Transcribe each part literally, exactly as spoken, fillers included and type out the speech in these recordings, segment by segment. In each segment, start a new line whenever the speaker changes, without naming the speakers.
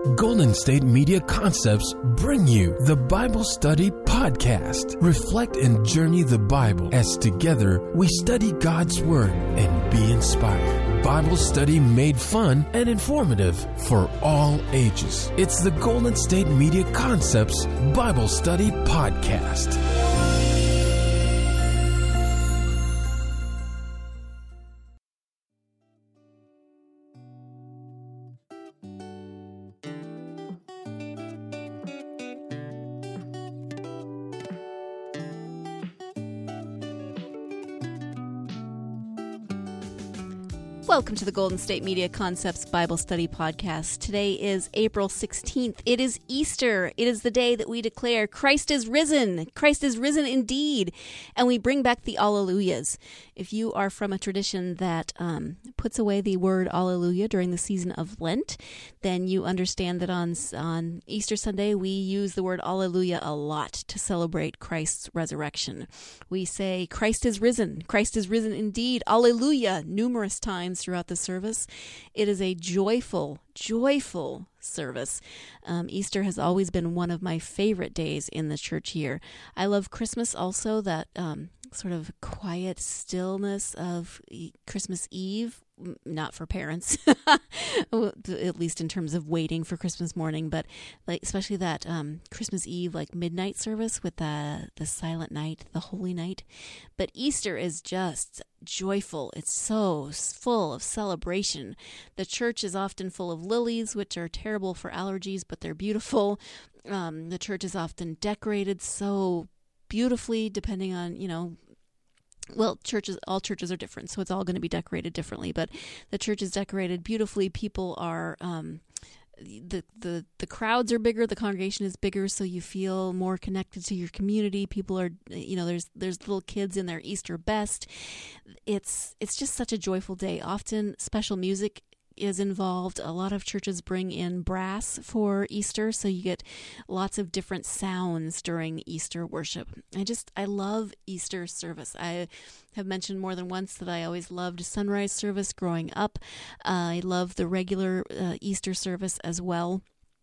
Golden State Media Concepts bring you the Bible Study Podcast. Reflect and journey the Bible as together we study God's Word and be inspired. Bible study made fun and informative for all ages. It's the Golden State Media Concepts Bible Study Podcast.
Welcome to the Golden State Media Concepts Bible Study Podcast. Today is April sixteenth. It is Easter. It is the day that we declare Christ is risen. Christ is risen indeed. And we bring back the Alleluias. If you are from a tradition that um, puts away the word Alleluia during the season of Lent, then you understand that on, on Easter Sunday, we use the word Alleluia a lot to celebrate Christ's resurrection. We say, Christ is risen. Christ is risen indeed. Alleluia, numerous times throughout the service. It is a joyful, joyful service. Um, Easter has always been one of my favorite days in the church year. I love Christmas also, that um, sort of quiet stillness of Christmas Eve. Not for parents, at least in terms of waiting for Christmas morning, but like especially that um, Christmas Eve, like midnight service with the the silent night, the holy night. But Easter is just joyful. It's so full of celebration. The church is often full of lilies, which are terrible for allergies, but they're beautiful. Um, the church is often decorated so beautifully, depending on, you know, Well, churches, all churches are different, so it's all going to be decorated differently. But the church is decorated beautifully. People are, um, the the the crowds are bigger. The congregation is bigger, so you feel more connected to your community. People are, you know, there's there's little kids in their Easter best. It's it's just such a joyful day. Often special music is involved. A lot of churches bring in brass for Easter, so you get lots of different sounds during Easter worship. I just, I love Easter service. I have mentioned more than once that I always loved sunrise service growing up. Uh, I love the regular uh, Easter service as well.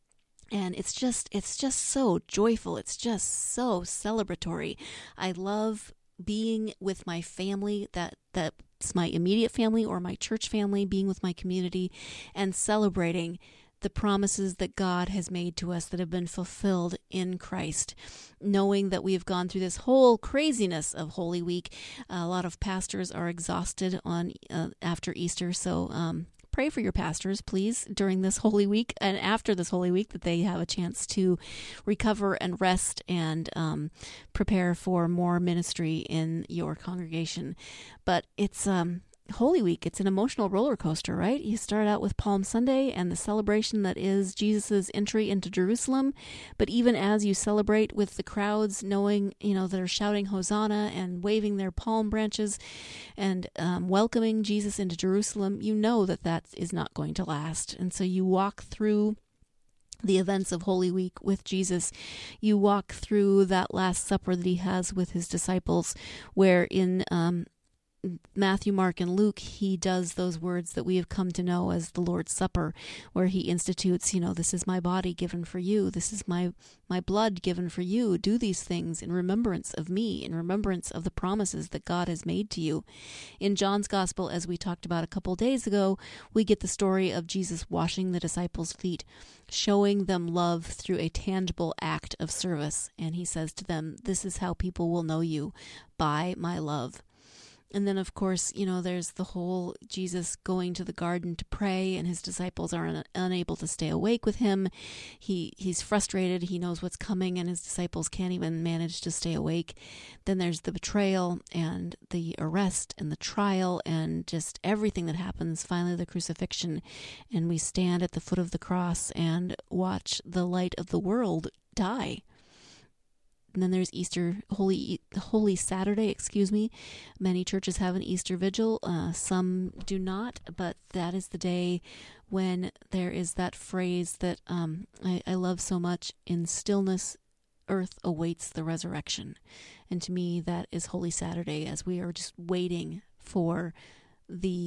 And it's just, it's just so joyful. It's just so celebratory. I love being with my family, that that's my immediate family or my church family, being with my community and celebrating the promises that God has made to us that have been fulfilled in Christ, knowing that we have gone through this whole craziness of Holy Week. Uh, a lot of pastors are exhausted on uh, after Easter, so um, pray for your pastors, please, during this Holy Week and after this Holy Week, that they have a chance to recover and rest and um, prepare for more ministry in your congregation. But it's um, Holy Week. It's an emotional roller coaster, right? You start out with Palm Sunday and the celebration that is Jesus' entry into Jerusalem. But even as you celebrate with the crowds, knowing, you know, they're shouting Hosanna and waving their palm branches and um, welcoming Jesus into Jerusalem, you know that that is not going to last. And so you walk through the events of Holy Week with Jesus. You walk through that Last Supper that he has with his disciples, where in um, Matthew, Mark, and Luke, he does those words that we have come to know as the Lord's Supper, where he institutes, you know, this is my body given for you. This is my, my blood given for you. Do these things in remembrance of me, in remembrance of the promises that God has made to you. In John's Gospel, as we talked about a couple days ago, we get the story of Jesus washing the disciples' feet, showing them love through a tangible act of service. And he says to them, this is how people will know you, by my love. And then, of course, you know, there's the whole Jesus going to the garden to pray, and his disciples are un- unable to stay awake with him. He he's frustrated. He knows what's coming, and his disciples can't even manage to stay awake. Then there's the betrayal and the arrest and the trial and just everything that happens. Finally, the crucifixion, and we stand at the foot of the cross and watch the light of the world die. And then there's Easter, Holy Holy Saturday, excuse me. Many churches have an Easter vigil. Uh, some do not, but that is the day when there is that phrase that um, I, I love so much: in stillness, earth awaits the resurrection. And to me, that is Holy Saturday, as we are just waiting for the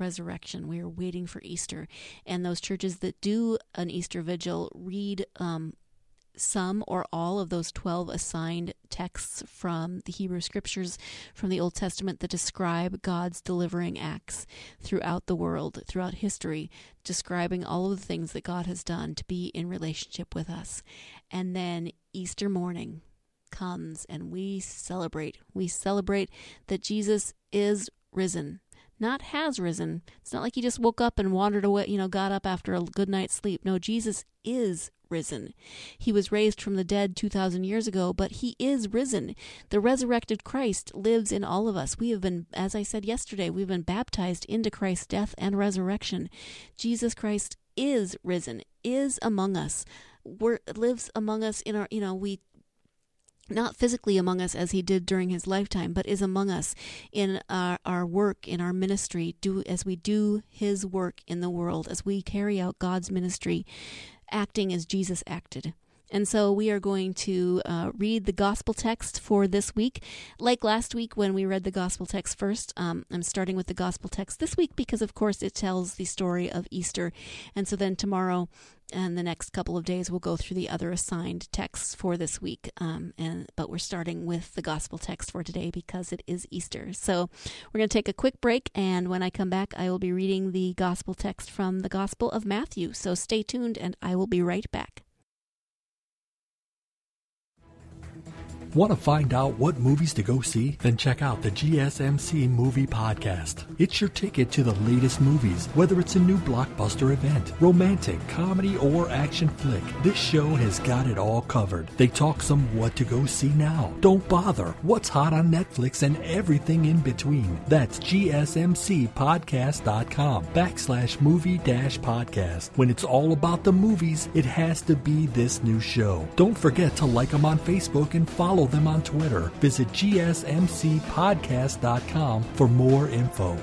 resurrection. We are waiting for Easter. And those churches that do an Easter vigil read um, some or all of those twelve assigned texts from the Hebrew Scriptures from the Old Testament that describe God's delivering acts throughout the world, throughout history, describing all of the things that God has done to be in relationship with us. And then Easter morning comes and we celebrate. We celebrate that Jesus is risen. Not has risen. It's not like he just woke up and wandered away, you know, got up after a good night's sleep. No, Jesus is risen. He was raised from the dead two thousand years ago, but he is risen. The resurrected Christ lives in all of us. We have been, as I said yesterday, we've been baptized into Christ's death and resurrection. Jesus Christ is risen, is among us, We're, lives among us in our, you know, we not physically among us as he did during his lifetime, but is among us in our, our work, in our ministry, do as we do his work in the world, as we carry out God's ministry, acting as Jesus acted. And so we are going to uh, read the gospel text for this week. Like last week when we read the gospel text first, um, I'm starting with the gospel text this week because, of course, it tells the story of Easter. And so then tomorrow and the next couple of days we'll go through the other assigned texts for this week. Um, and but we're starting with the gospel text for today because it is Easter. So we're going to take a quick break, and when I come back, I will be reading the gospel text from the Gospel of Matthew. So stay tuned, and I will be right back.
Want to find out what movies to go see? Then check out the G S M C Movie Podcast. It's your ticket to the latest movies, whether it's a new blockbuster event, romantic, comedy, or action flick. This show has got it all covered. They talk some what to go see now, don't bother, what's hot on Netflix, and everything in between. That's gsmcpodcast.com backslash movie dash podcast. When it's all about the movies, it has to be this new show. Don't forget to like them on Facebook and follow them on Twitter. Visit g s m c podcast dot com for more info.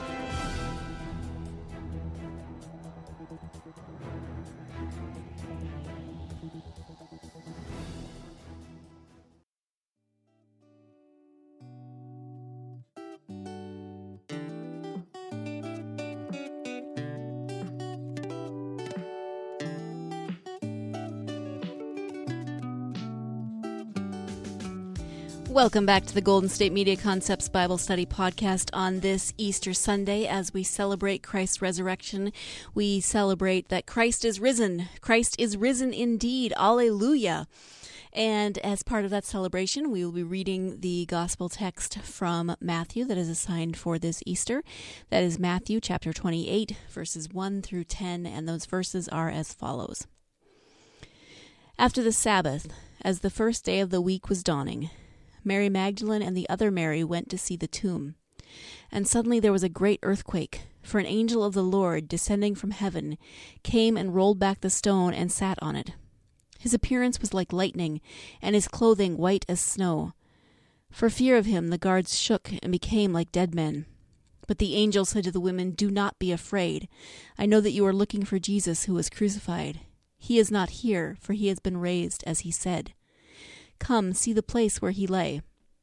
Welcome back to the Golden State Media Concepts Bible Study Podcast on this Easter Sunday. As we celebrate Christ's resurrection, we celebrate that Christ is risen. Christ is risen indeed. Alleluia. And as part of that celebration, we will be reading the gospel text from Matthew that is assigned for this Easter. That is Matthew chapter twenty-eight, verses one through ten, and those verses are as follows. After the Sabbath, as the first day of the week was dawning, Mary Magdalene and the other Mary went to see the tomb. And suddenly there was a great earthquake, for an angel of the Lord, descending from heaven, came and rolled back the stone and sat on it. His appearance was like lightning, and his clothing white as snow. For fear of him the guards shook and became like dead men. But the angel said to the women, "Do not be afraid. I know that you are looking for Jesus who was crucified. He is not here, for he has been raised, as he said. Come, see the place where he lay.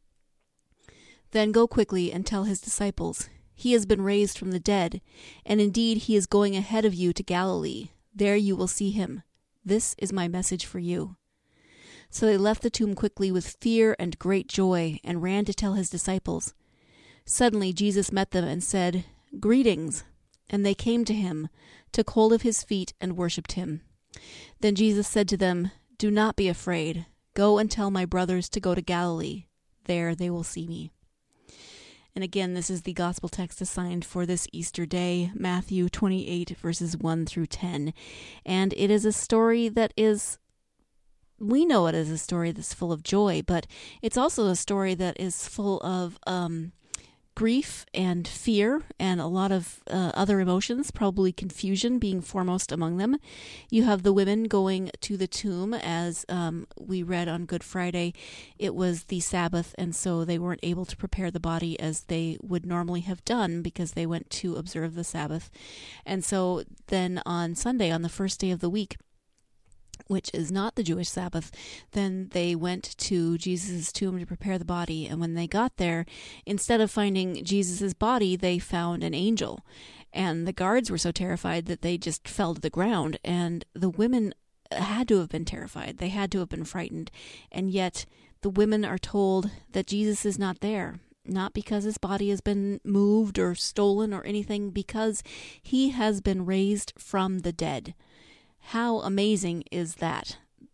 Then go quickly and tell his disciples, he has been raised from the dead, and indeed he is going ahead of you to Galilee. There you will see him. This is my message for you." So they left the tomb quickly with fear and great joy, and ran to tell his disciples. Suddenly Jesus met them and said, "Greetings." And they came to him, took hold of his feet, and worshipped him. Then Jesus said to them, "Do not be afraid. Go and tell my brothers to go to Galilee. There they will see me." And again, this is the gospel text assigned for this Easter day, Matthew twenty-eight, verses one through ten. And it is a story that is, we know it as a story that's full of joy, but it's also a story that is full of um, grief and fear and a lot of uh, other emotions, probably confusion being foremost among them. You have the women going to the tomb, as um, we read on Good Friday. It was the Sabbath, and so they weren't able to prepare the body as they would normally have done because they went to observe the Sabbath. And so then on Sunday, on the first day of the week, which is not the Jewish Sabbath, then they went to Jesus' tomb to prepare the body. And when they got there, instead of finding Jesus' body, they found an angel. And the guards were so terrified that they just fell to the ground. And the women had to have been terrified. They had to have been frightened. And yet the women are told that Jesus is not there. Not because his body has been moved or stolen or anything, because he has been raised from the dead. How amazing is that?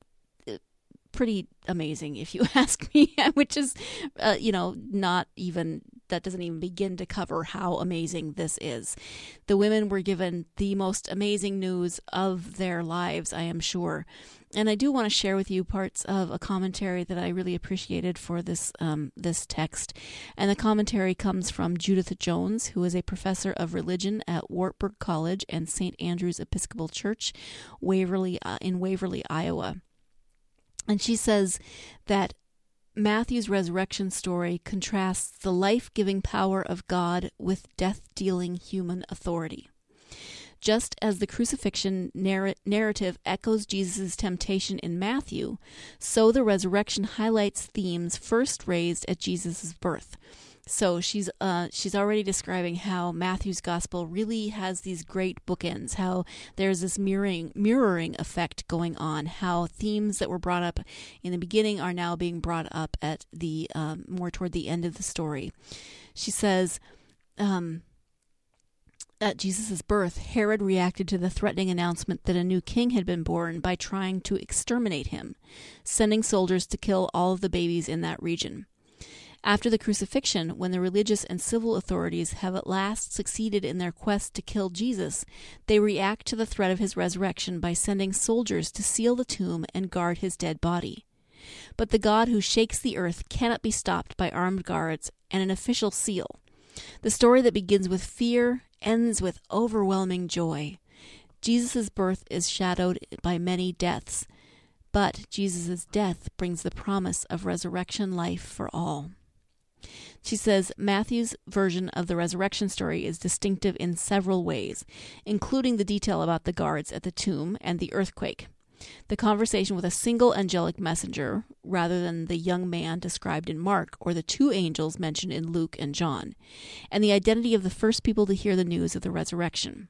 Pretty amazing, if you ask me, which is, uh, you know, not even, that doesn't even begin to cover how amazing this is. The women were given the most amazing news of their lives, I am sure. And I do want to share with you parts of a commentary that I really appreciated for this um, this text. And the commentary comes from Judith Jones, who is a professor of religion at Wartburg College and Saint Andrew's Episcopal Church, Waverly uh, in Waverly, Iowa. And she says that Matthew's resurrection story contrasts the life-giving power of God with death-dealing human authority. Just as the crucifixion narr- narrative echoes Jesus' temptation in Matthew, so the resurrection highlights themes first raised at Jesus' birth. So she's uh, she's already describing how Matthew's gospel really has these great bookends, how there's this mirroring mirroring effect going on, how themes that were brought up in the beginning are now being brought up at the um, more toward the end of the story. She says, um, at Jesus' birth, Herod reacted to the threatening announcement that a new king had been born by trying to exterminate him, sending soldiers to kill all of the babies in that region. After the crucifixion, when the religious and civil authorities have at last succeeded in their quest to kill Jesus, they react to the threat of his resurrection by sending soldiers to seal the tomb and guard his dead body. But the God who shakes the earth cannot be stopped by armed guards and an official seal. The story that begins with fear ends with overwhelming joy. Jesus' birth is shadowed by many deaths, but Jesus' death brings the promise of resurrection life for all. She says Matthew's version of the resurrection story is distinctive in several ways, including the detail about the guards at the tomb and the earthquake, the conversation with a single angelic messenger rather than the young man described in Mark or the two angels mentioned in Luke and John, and the identity of the first people to hear the news of the resurrection.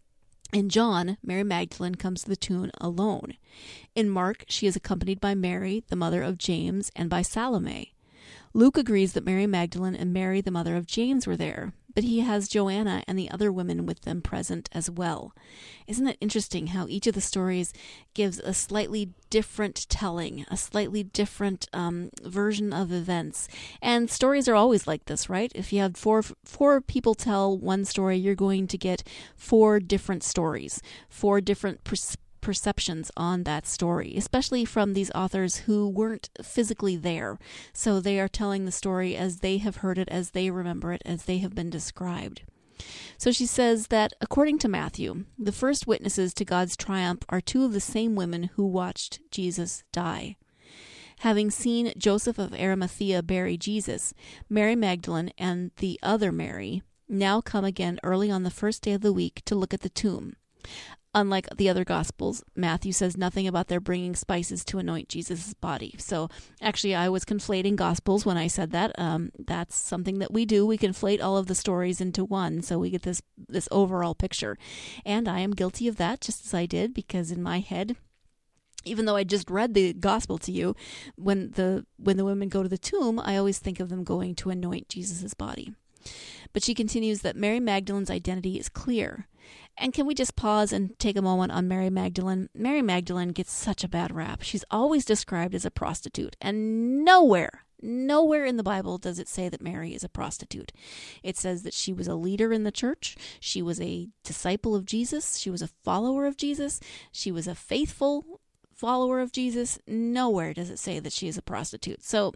In John, Mary Magdalene comes to the tomb alone. In Mark, she is accompanied by Mary, the mother of James, and by Salome. Luke agrees that Mary Magdalene and Mary, the mother of James, were there, but he has Joanna and the other women with them present as well. Isn't it interesting how each of the stories gives a slightly different telling, a slightly different um, version of events? And stories are always like this, right? If you have four four people tell one story, you're going to get four different stories, four different perspectives. perceptions on that story, especially from these authors who weren't physically there. So they are telling the story as they have heard it, as they remember it, as they have been described. So she says that, according to Matthew, the first witnesses to God's triumph are two of the same women who watched Jesus die. Having seen Joseph of Arimathea bury Jesus, Mary Magdalene and the other Mary now come again early on the first day of the week to look at the tomb. Unlike the other Gospels, Matthew says nothing about their bringing spices to anoint Jesus' body. So actually, I was conflating Gospels when I said that. Um, that's something that we do. We conflate all of the stories into one, so we get this, this overall picture. And I am guilty of that, just as I did, because in my head, even though I just read the Gospel to you, when the when the women go to the tomb, I always think of them going to anoint Jesus' body. But she continues that Mary Magdalene's identity is clear. And can we just pause and take a moment on Mary Magdalene? Mary Magdalene gets such a bad rap. She's always described as a prostitute, and nowhere, nowhere in the Bible does it say that Mary is a prostitute. It says that she was a leader in the church, she was a disciple of Jesus, she was a follower of Jesus, she was a faithful follower of Jesus. Nowhere does it say that she is a prostitute. So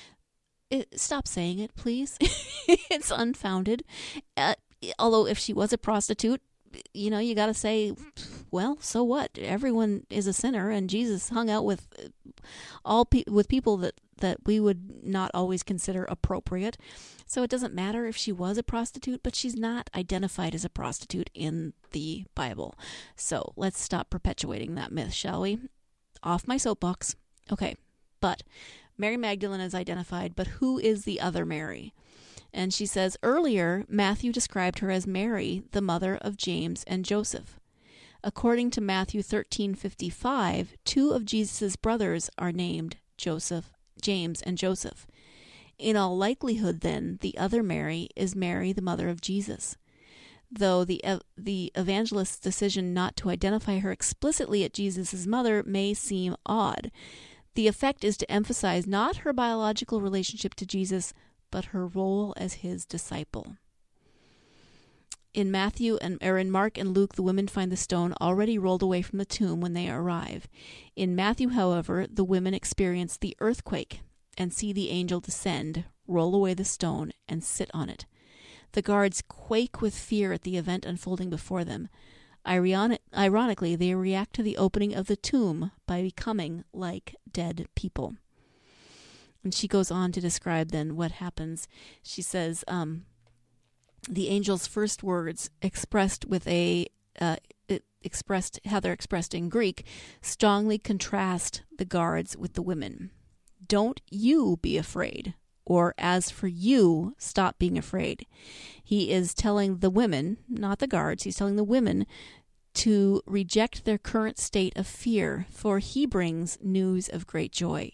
it, stop saying it, please. It's unfounded. Uh, although if she was a prostitute, you know, you got to say, well, so what? Everyone is a sinner, and Jesus hung out with all pe- with people that, that we would not always consider appropriate. So it doesn't matter if she was a prostitute, but she's not identified as a prostitute in the Bible. So let's stop perpetuating that myth, shall we? Off my soapbox. Okay, but Mary Magdalene is identified, but who is the other Mary? And she says, earlier, Matthew described her as Mary, the mother of James and Joseph. According to Matthew thirteen fifty-five, two of Jesus' brothers are named Joseph, James and Joseph. In all likelihood, then, the other Mary is Mary, the mother of Jesus. Though the the evangelist's decision not to identify her explicitly as Jesus' mother may seem odd, the effect is to emphasize not her biological relationship to Jesus, but her role as his disciple. In Matthew and or in Mark and Luke, the women find the stone already rolled away from the tomb when they arrive. In Matthew, however, the women experience the earthquake and see the angel descend, roll away the stone, and sit on it. The guards quake with fear at the event unfolding before them. Ironic- ironically, they react to the opening of the tomb by becoming like dead people. And she goes on to describe then what happens. She says, um, the angel's first words expressed with a, uh, expressed, how they're expressed in Greek, strongly contrast the guards with the women. Don't you be afraid. Or, as for you, stop being afraid. He is telling the women, not the guards, he's telling the women to reject their current state of fear, for he brings news of great joy.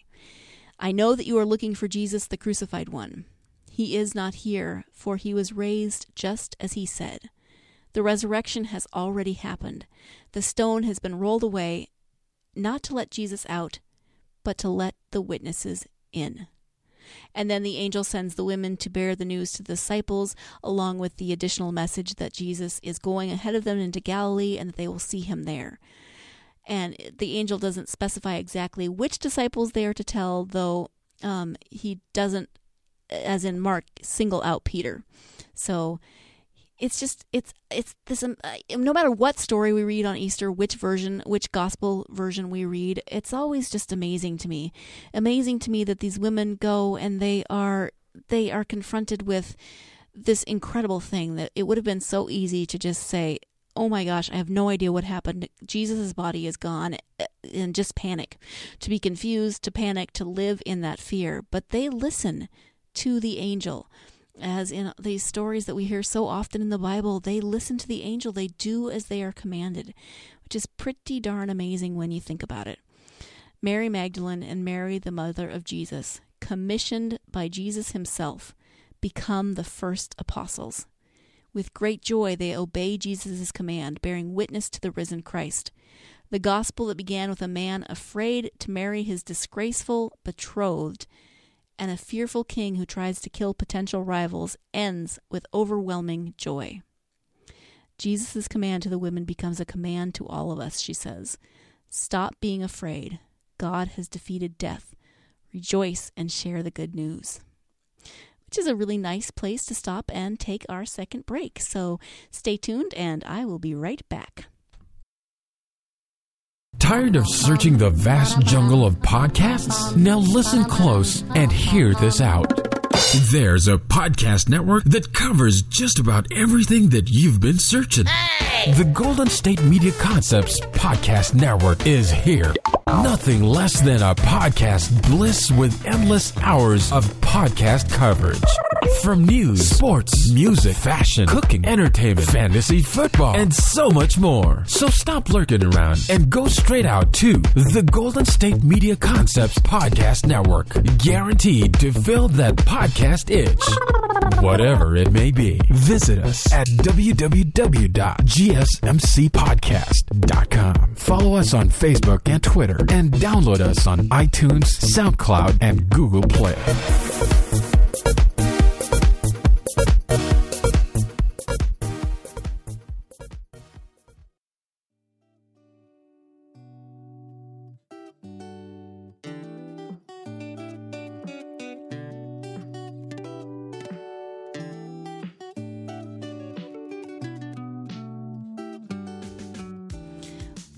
I know that you are looking for Jesus, the crucified one. He is not here, for he was raised just as he said. The resurrection has already happened. The stone has been rolled away, not to let Jesus out, but to let the witnesses in. And then the angel sends the women to bear the news to the disciples, along with the additional message that Jesus is going ahead of them into Galilee and that they will see him there. And the angel doesn't specify exactly which disciples they are to tell, though um, he doesn't, as in Mark, single out Peter. So it's just, it's it's this, um, no matter what story we read on Easter, which version, which gospel version we read, it's always just amazing to me. Amazing to me that these women go and they are, they are confronted with this incredible thing that it would have been so easy to just say, oh my gosh, I have no idea what happened. Jesus' body is gone, and just panic. To be confused, to panic, to live in that fear. But they listen to the angel. As in these stories that we hear so often in the Bible, they listen to the angel. They do as they are commanded, which is pretty darn amazing when you think about it. Mary Magdalene and Mary, the mother of Jesus, commissioned by Jesus himself, become the first apostles. With great joy, they obey Jesus' command, bearing witness to the risen Christ. The gospel that began with a man afraid to marry his disgraceful betrothed and a fearful king who tries to kill potential rivals ends with overwhelming joy. Jesus' command to the women becomes a command to all of us, she says. Stop being afraid. God has defeated death. Rejoice and share the good news. Which is a really nice place to stop and take our second break. So stay tuned and I will be right back.
Tired of searching the vast jungle of podcasts? Now listen close and hear this out. There's a podcast network that covers just about everything that you've been searching. Hey! The Golden State Media Concepts Podcast Network is here. Nothing less than a podcast bliss with endless hours of podcast coverage. From news, sports, music, fashion, cooking, entertainment, fantasy, football, and so much more. So stop lurking around and go straight out to the Golden State Media Concepts Podcast Network. Guaranteed to fill that podcast itch. Whatever it may be. Visit us at w w w dot g s m c podcast dot com. Follow us on Facebook and Twitter, and download us on iTunes, SoundCloud, and Google Play.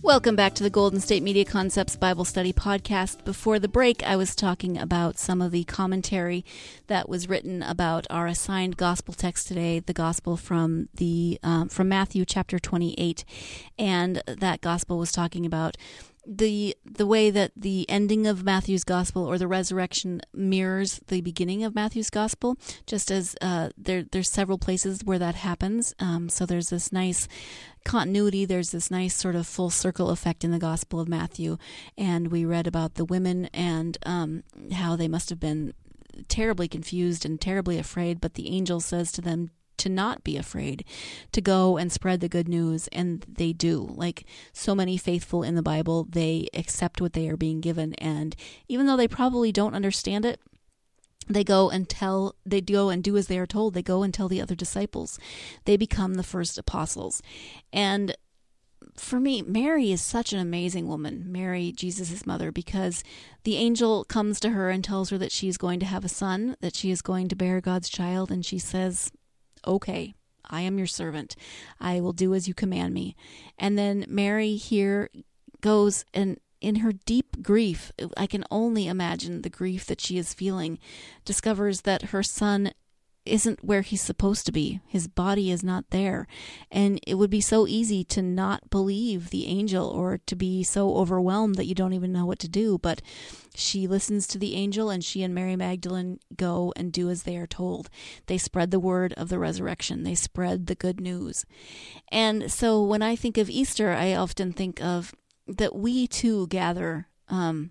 Welcome back to the Golden State Media Concepts Bible Study Podcast. Before the break, I was talking about some of the commentary that was written about our assigned gospel text today, the gospel from the um, from Matthew chapter twenty-eight, and that gospel was talking about the the way that the ending of Matthew's gospel, or the resurrection, mirrors the beginning of Matthew's gospel, just as uh, there there's several places where that happens. Um, so there's this nice continuity, there's this nice sort of full circle effect in the Gospel of Matthew. And we read about the women and um, how they must have been terribly confused and terribly afraid, but the angel says to them to not be afraid, to go and spread the good news, and they do. Like so many faithful in the Bible, they accept what they are being given, and even though they probably don't understand it, They go and tell, they go and do as they are told. They go and tell the other disciples. They become the first apostles. And for me, Mary is such an amazing woman, Mary, Jesus' mother, because the angel comes to her and tells her that she is going to have a son, that she is going to bear God's child, and she says, okay, I am your servant. I will do as you command me. And then Mary here goes and in her deep grief, I can only imagine the grief that she is feeling, discovers that her son isn't where he's supposed to be. His body is not there. And it would be so easy to not believe the angel, or to be so overwhelmed that you don't even know what to do. But she listens to the angel, and she and Mary Magdalene go and do as they are told. They spread the word of the resurrection. They spread the good news. And so when I think of Easter, I often think of that we too gather um,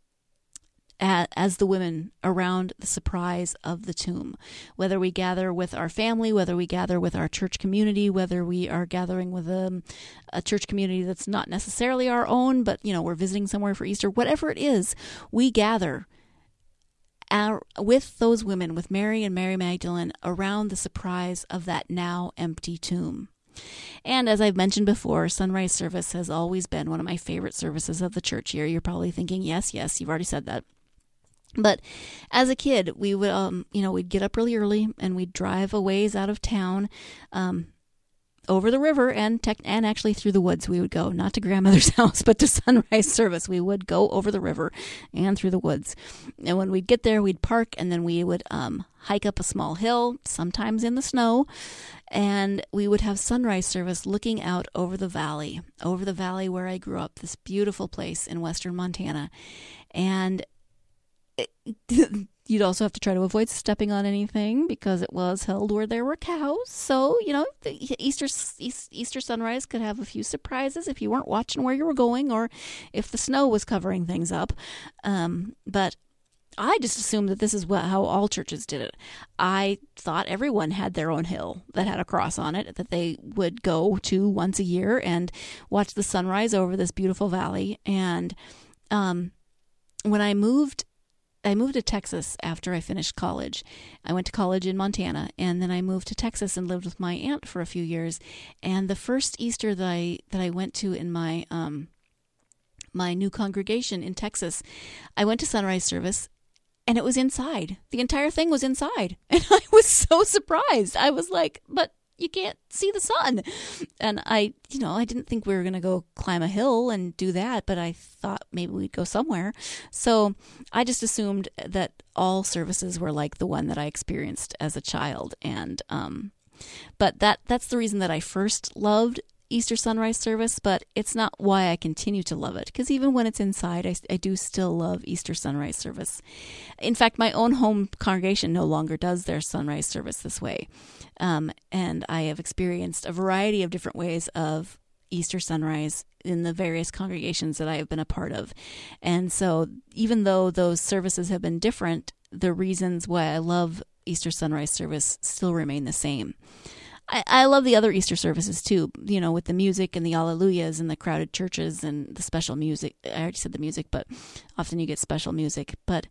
a, as the women around the surprise of the tomb. Whether we gather with our family, whether we gather with our church community, whether we are gathering with a, a church community that's not necessarily our own, but you know we're visiting somewhere for Easter, whatever it is, we gather our, with those women, with Mary and Mary Magdalene, around the surprise of that now empty tomb. And as I've mentioned before, sunrise service has always been one of my favorite services of the church year. You're probably thinking, yes, yes, you've already said that. But as a kid, we would, um, you know, we'd get up really early and we'd drive a ways out of town, um, over the river and tech, and actually through the woods. We would go, not to grandmother's house, but to sunrise service. We would go over the river and through the woods. And when we'd get there, we'd park, and then we would um, hike up a small hill, sometimes in the snow, and we would have sunrise service looking out over the valley, over the valley where I grew up, this beautiful place in western Montana. And it, you'd also have to try to avoid stepping on anything because it was held where there were cows. So, you know, the Easter Easter sunrise could have a few surprises if you weren't watching where you were going, or if the snow was covering things up. Um, but I just assumed that this is what, how all churches did it. I thought everyone had their own hill that had a cross on it that they would go to once a year and watch the sunrise over this beautiful valley. And um, when I moved I moved to Texas after I finished college. I went to college in Montana, and then I moved to Texas and lived with my aunt for a few years. And the first Easter that I that I went to in my um my new congregation in Texas, I went to sunrise service, and it was inside. The entire thing was inside, and I was so surprised. I was like, "But you can't see the sun." And I, you know, I didn't think we were going to go climb a hill and do that, but I thought maybe we'd go somewhere. So I just assumed that all services were like the one that I experienced as a child. And, um, but that, that's the reason that I first loved Easter sunrise service, but it's not why I continue to love it, because even when it's inside, I, I do still love Easter sunrise service. In fact, my own home congregation no longer does their sunrise service this way, um, and I have experienced a variety of different ways of Easter sunrise in the various congregations that I have been a part of. And so even though those services have been different, the reasons why I love Easter sunrise service still remain the same. I, I love the other Easter services too, you know, with the music and the Alleluias and the crowded churches and the special music. I already said the music, but often you get special music. But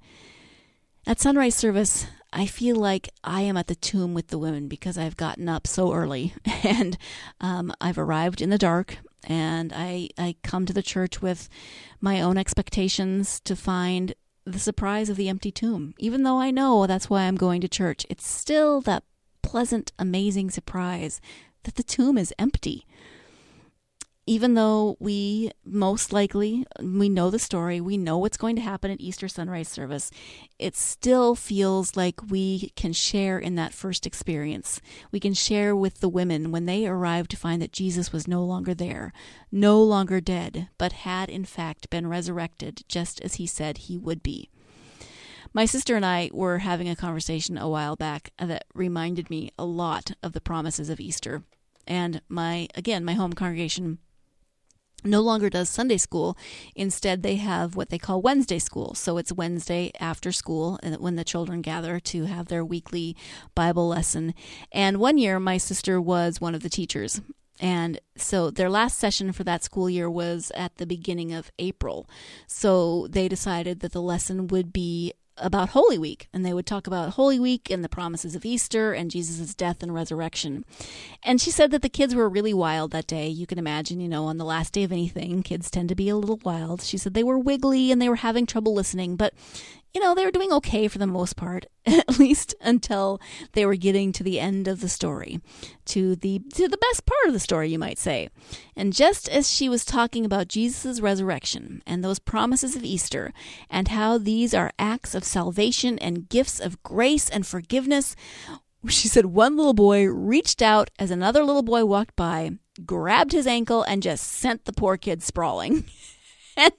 at sunrise service, I feel like I am at the tomb with the women because I've gotten up so early and um, I've arrived in the dark, and I, I come to the church with my own expectations to find the surprise of the empty tomb. Even though I know that's why I'm going to church, it's still that pleasant, amazing surprise that the tomb is empty. even though we most likely, we know the story, we know what's going to happen at Easter sunrise service, it still feels like we can share in that first experience. We can share with the women when they arrived to find that Jesus was no longer there, no longer dead, but had in fact been resurrected just as he said he would be. My sister and I were having a conversation a while back that reminded me a lot of the promises of Easter. And my, again, my home congregation no longer does Sunday school. Instead, they have what they call Wednesday school. So it's Wednesday after school when the children gather to have their weekly Bible lesson. And one year, my sister was one of the teachers. And so their last session for that school year was at the beginning of April. So they decided that the lesson would be about Holy Week, and they would talk about Holy Week and the promises of Easter and Jesus' death and resurrection. And she said that the kids were really wild that day. You can imagine, you know, on the last day of anything, kids tend to be a little wild. She said they were wiggly and they were having trouble listening, but you know, they were doing okay for the most part, at least until they were getting to the end of the story, to the to the best part of the story, you might say. And just as she was talking about Jesus' resurrection and those promises of Easter and how these are acts of salvation and gifts of grace and forgiveness, she said one little boy reached out as another little boy walked by, grabbed his ankle, and just sent the poor kid sprawling. And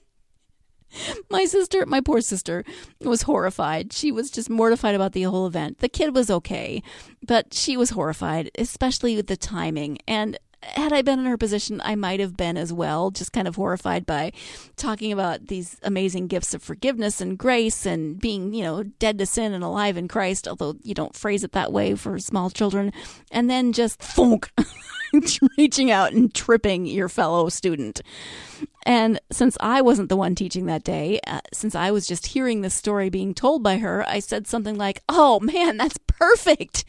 My sister, my poor sister, was horrified. She was just mortified about the whole event. The kid was okay, but she was horrified, especially with the timing. And had I been in her position, I might have been as well, just kind of horrified by talking about these amazing gifts of forgiveness and grace and being, you know, dead to sin and alive in Christ, although you don't phrase it that way for small children. And then just thunk, reaching out and tripping your fellow student. And since I wasn't the one teaching that day, uh, since I was just hearing this story being told by her, I said something like, "Oh man, that's perfect."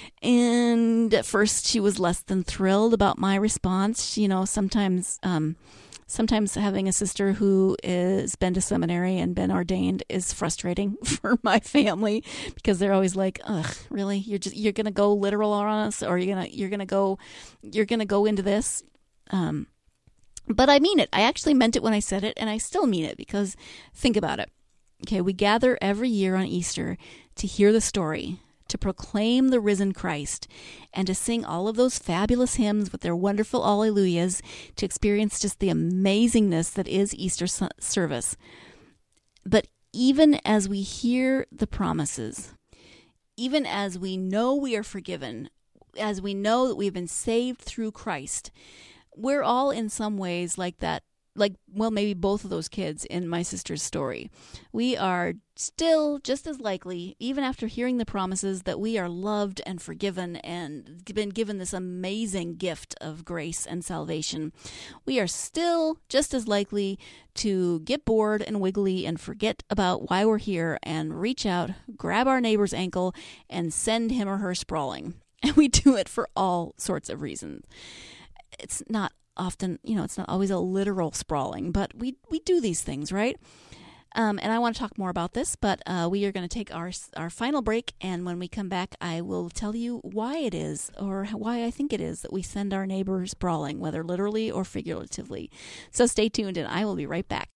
And at first she was less than thrilled about my response. You know, sometimes, um, sometimes having a sister who is been to seminary and been ordained is frustrating for my family because they're always like, "Ugh, really? You're just you're gonna go literal on us, or you're gonna you're gonna go you're gonna go into this." Um, But I mean it. I actually meant it when I said it, and I still mean it because think about it. Okay, we gather every year on Easter to hear the story, to proclaim the risen Christ, and to sing all of those fabulous hymns with their wonderful alleluias, to experience just the amazingness that is Easter service. But even as we hear the promises, even as we know we are forgiven, as we know that we've been saved through Christ, we're all in some ways like that, like, well, maybe both of those kids in my sister's story. We are still just as likely, even after hearing the promises, that we are loved and forgiven and been given this amazing gift of grace and salvation. We are still just as likely to get bored and wiggly and forget about why we're here and reach out, grab our neighbor's ankle, and send him or her sprawling. And we do it for all sorts of reasons. It's not often, you know, it's not always a literal sprawling, but we, we do these things, right? Um, and I want to talk more about this, but uh, we are going to take our our final break, and when we come back, I will tell you why it is, or why I think it is, that we send our neighbor sprawling, whether literally or figuratively. So stay tuned, and I will be right back.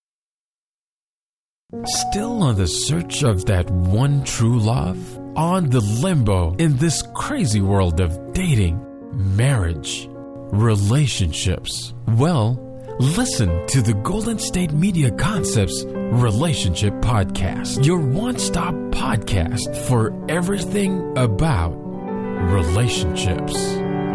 Still on the search of that one true love? On the limbo in this crazy world of dating, marriage, relationships? Well, listen to the Golden State Media Concepts Relationship Podcast, your one-stop podcast for everything about relationships.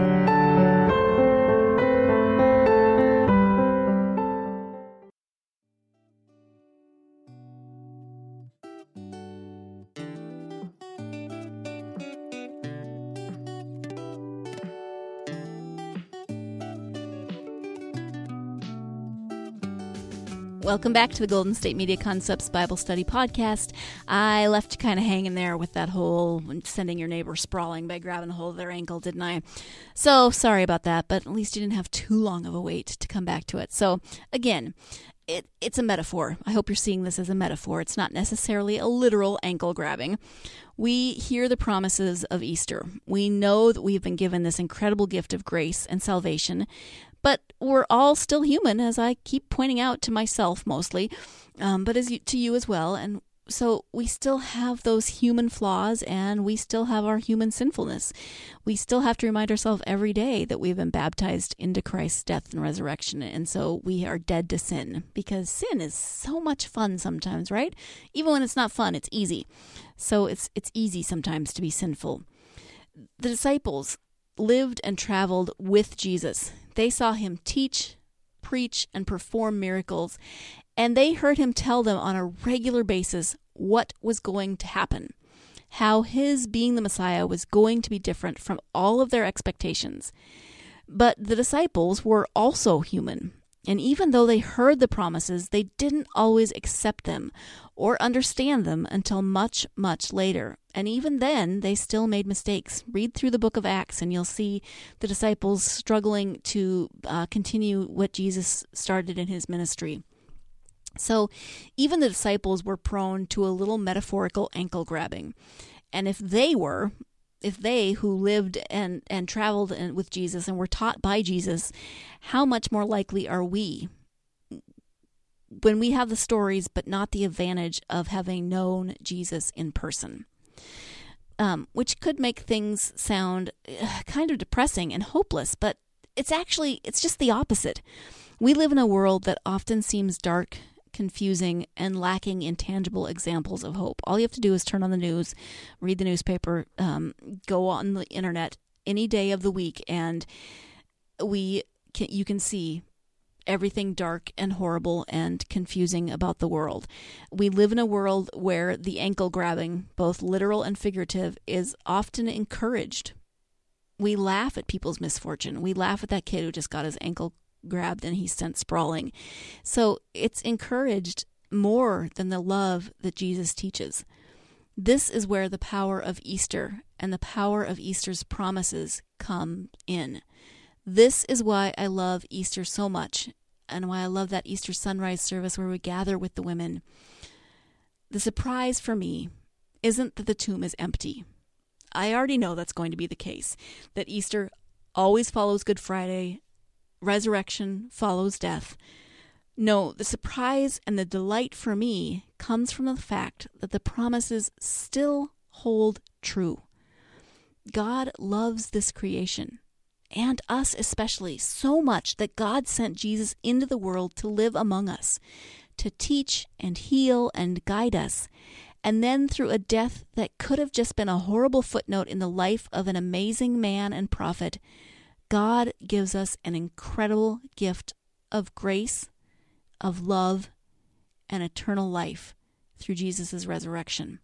Welcome back to the Golden State Media Concepts Bible Study Podcast. I left you kind of hanging there with that whole sending your neighbor sprawling by grabbing a hold of their ankle, didn't I? So sorry about that, but at least you didn't have too long of a wait to come back to it. So again, it, it's a metaphor. I hope you're seeing this as a metaphor. It's not necessarily a literal ankle grabbing. We hear the promises of Easter. We know that we've been given this incredible gift of grace and salvation, But we're all still human, as I keep pointing out to myself mostly, um, but as you, to you as well. And so we still have those human flaws, and we still have our human sinfulness. We still have to remind ourselves every day that we've been baptized into Christ's death and resurrection. And so we are dead to sin, because sin is so much fun sometimes, right? Even when it's not fun, it's easy. So it's it's easy sometimes to be sinful. The disciples lived and traveled with Jesus. They saw him teach, preach, and perform miracles, and they heard him tell them on a regular basis what was going to happen, how his being the Messiah was going to be different from all of their expectations. But the disciples were also human, and even though they heard the promises, they didn't always accept them or understand them until much, much later. And even then, they still made mistakes. Read through the book of Acts, and you'll see the disciples struggling to uh, continue what Jesus started in his ministry. So even the disciples were prone to a little metaphorical ankle grabbing. And if they were, if they who lived and, and traveled with Jesus and were taught by Jesus, how much more likely are we when we have the stories but not the advantage of having known Jesus in person? Um, which could make things sound uh, kind of depressing and hopeless, but it's actually, it's just the opposite. We live in a world that often seems dark, confusing, and lacking in tangible examples of hope. All you have to do is turn on the news, read the newspaper, um, go on the internet any day of the week, and we can, you can see everything dark and horrible and confusing about the world. We live in a world where the ankle grabbing, both literal and figurative, is often encouraged. We laugh at people's misfortune. We laugh at that kid who just got his ankle grabbed and he's sent sprawling. So it's encouraged more than the love that Jesus teaches. This is where the power of Easter and the power of Easter's promises come in. This is why I love Easter so much, and why I love that Easter sunrise service where we gather with the women. The surprise for me isn't that the tomb is empty. I already know that's going to be the case, that Easter always follows Good Friday, resurrection follows death. No, the surprise and the delight for me comes from the fact that the promises still hold true. God loves this creation, and us especially, so much that God sent Jesus into the world to live among us, to teach and heal and guide us. And then through a death that could have just been a horrible footnote in the life of an amazing man and prophet, God gives us an incredible gift of grace, of love, and eternal life through Jesus' resurrection.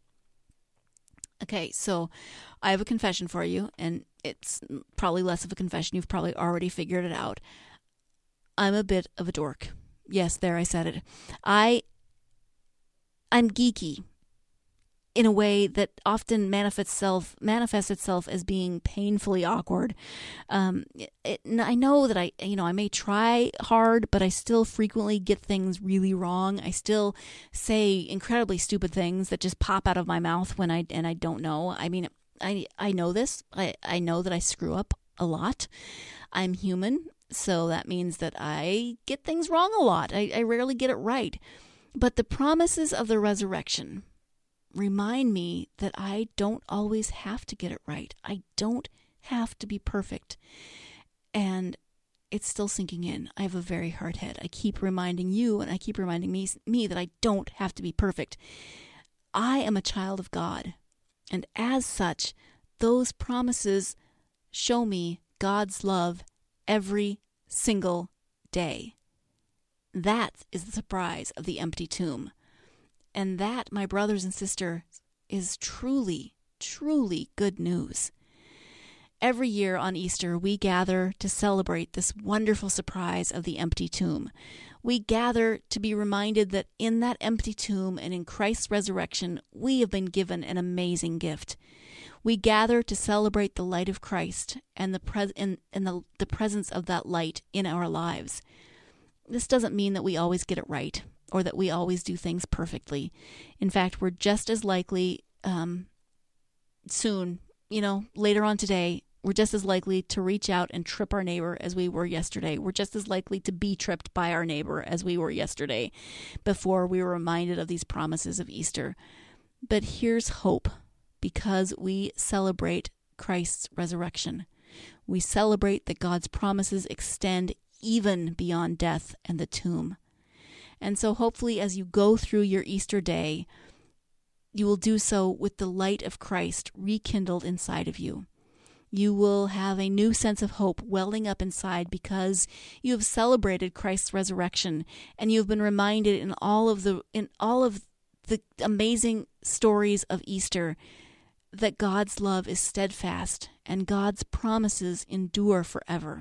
Okay, so I have a confession for you, and it's probably less of a confession. You've probably already figured it out. I'm a bit of a dork. Yes, there, I said it. I, I'm geeky in a way that often manifests itself, manifests itself as being painfully awkward. Um, it, I know that I, you know, I may try hard, but I still frequently get things really wrong. I still say incredibly stupid things that just pop out of my mouth when I, and I don't know. I mean, I, I know this. I, I know that I screw up a lot. I'm human, so that means that I get things wrong a lot. I, I rarely get it right. But the promises of the resurrection remind me that I don't always have to get it right. I don't have to be perfect. And it's still sinking in. I have a very hard head. I keep reminding you, and I keep reminding me, me that I don't have to be perfect. I am a child of God. And as such, those promises show me God's love every single day. That is the surprise of the empty tomb. And that, my brothers and sisters, is truly, truly good news. Every year on Easter, we gather to celebrate this wonderful surprise of the empty tomb. We gather to be reminded that in that empty tomb and in Christ's resurrection, we have been given an amazing gift. We gather to celebrate the light of Christ and the pres- and, and the, the presence of that light in our lives. This doesn't mean that we always get it right, or that we always do things perfectly. In fact, we're just as likely um, soon, you know, later on today, We're just as likely to reach out and trip our neighbor as we were yesterday. We're just as likely to be tripped by our neighbor as we were yesterday before we were reminded of these promises of Easter. But here's hope, because we celebrate Christ's resurrection. We celebrate that God's promises extend even beyond death and the tomb. And so hopefully as you go through your Easter day, you will do so with the light of Christ rekindled inside of you. You will have a new sense of hope welling up inside because you have celebrated Christ's resurrection, and you have been reminded in all of the in all of the amazing stories of Easter that God's love is steadfast and God's promises endure forever.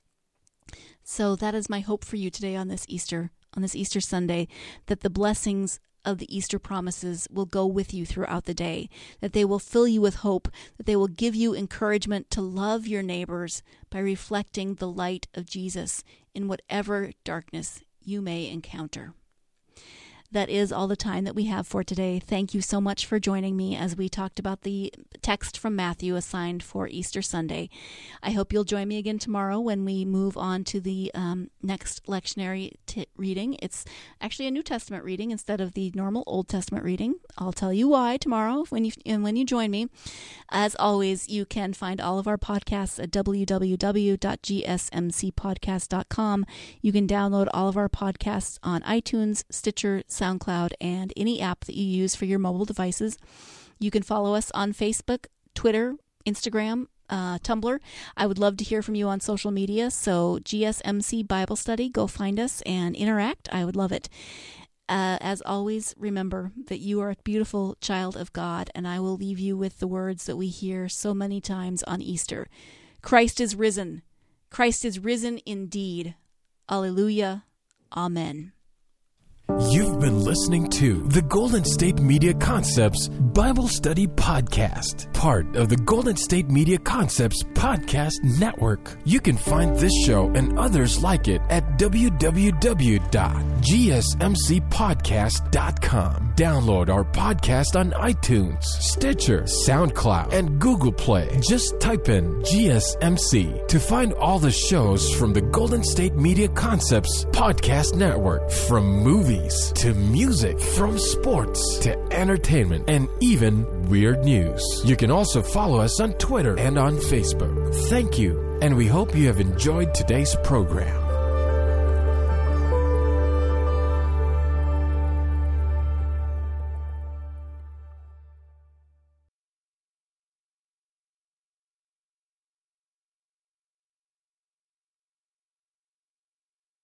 So that is my hope for you today on this Easter, on this Easter Sunday, that the blessings of the Easter promises will go with you throughout the day, that they will fill you with hope, that they will give you encouragement to love your neighbors by reflecting the light of Jesus in whatever darkness you may encounter. That is all the time that we have for today. Thank you so much for joining me as we talked about the text from Matthew assigned for Easter Sunday. I hope you'll join me again tomorrow when we move on to the um, next lectionary t- reading. It's actually a New Testament reading instead of the normal Old Testament reading. I'll tell you why tomorrow when you and when you join me. As always, you can find all of our podcasts at w w w dot g s m c podcast dot com. You can download all of our podcasts on iTunes, Stitcher, SoundCloud, and any app that you use for your mobile devices. You can follow us on Facebook, Twitter, Instagram, uh, Tumblr. I would love to hear from you on social media, so G S M C Bible Study, go find us and interact. I would love it. Uh, as always, remember that you are a beautiful child of God, and I will leave you with the words that we hear so many times on Easter. Christ is risen. Christ is risen indeed. Alleluia. Amen.
You've been listening to the Golden State Media Concepts Bible Study Podcast, part of the Golden State Media Concepts Podcast Network. You can find this show and others like it at w w w dot g s m c podcast dot com. Download our podcast on iTunes, Stitcher, SoundCloud, and Google Play. Just type in G S M C to find all the shows from the Golden State Media Concepts Podcast Network, from movies to music, from sports to entertainment, and even weird news. You can also follow us on Twitter and on Facebook. Thank you, and we hope you have enjoyed today's program.